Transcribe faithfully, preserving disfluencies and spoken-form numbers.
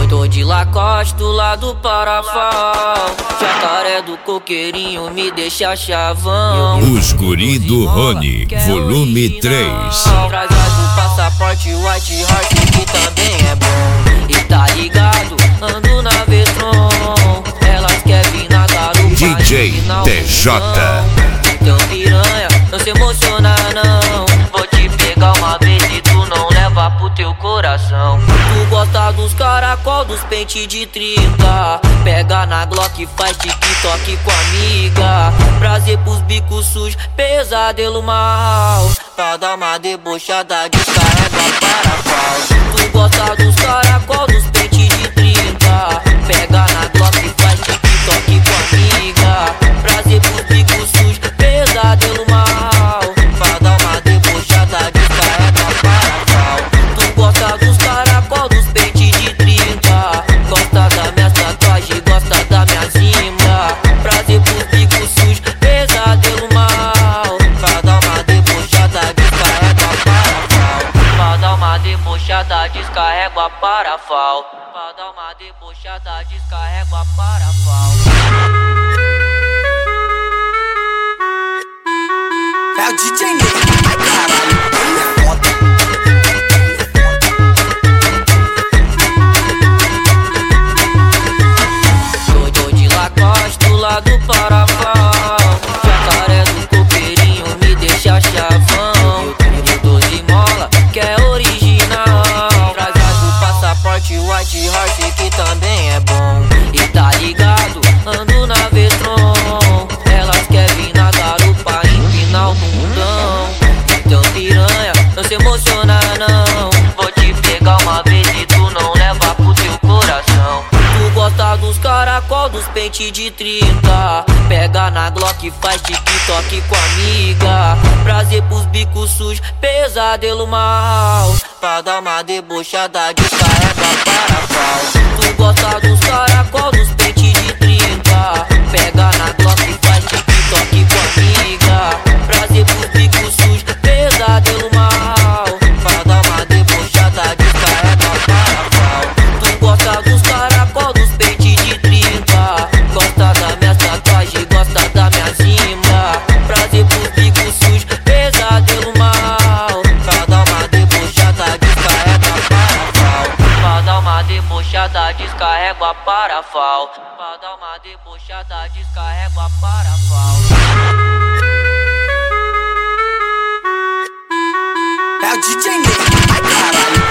Tô de Lacoste do lado Parafal, jacaré do coqueirinho me deixa chavão. Os guri do Rony, volume três. Traz o passaporte White Horse que também é bom. E tá ligado, ando na Vetron. Elas querem vir na garupa D J T J. Então piranha, não se emociona não. Vou te pegar uma vez e tu não leva pro teu coração. Tu gosta dos caracol, dos pente de trinta. Pega na Glock, faz TikTok com amiga. Prazer pros bicos sujos, pesadelo mal. Pra dar uma debochada, descarrega para pau. Tu gosta dos caracol, dos pente de trinta. Pega na Glock, faz TikTok com amiga. Prazer pros bicos sujos, pesadelo mal. Pra dar uma debochada, descarrega para pau. Tu gosta dos caracol, dos pente de trinta. Gosta da minha tatuagem, gosta da minha zimba. Prazer pros bicos sujos, pesadelo mal. Pra dar uma debochada, descarrega para pau. Pra dar uma debochada, descarrega para pau. Pra dar uma debochada, descarrega para pau. É o D J Ney, ai caralho, ele é foda. Tô, tô de Lacoste do lado Parafal, jacaré do coqueirinho me deixa chavão. Eu tô de mola, que é original. Traz o passaporte White Horse que também é bom. E tá ligado, ando na Vetron. Elas querem vir na garupa, empinal no mundão. Então piranha, não se emociona não. Vou te pegar uma vez e tu não leva pro teu coração. Tu gosta dos caracol, dos pente de trinta. Pega na Glock, faz TikTok com amiga. Prazer pros bicos sujos, pesadelo mal. Pra dar uma debochada, descarrega para pau. Tu gosta dos caracol, dos pente de trinta. Pega na Glock, faz TikTok com amiga. Prazer pros bicos sujos, pesadelo mal. Pra dar uma debochada, descarrega para pau. Tu gosta dos caracol, dos pente de trinta. Gosta da minha tatuagem, gosta da minha zimba. Prazer pros bicos sujos, pesadelo mal. Pra dar uma debochada, descarrega para pau. Pra dar uma debochada, descarrega para pau. Pra dar uma debochada, descarrega para pau. É o D J Ney, ai caralho.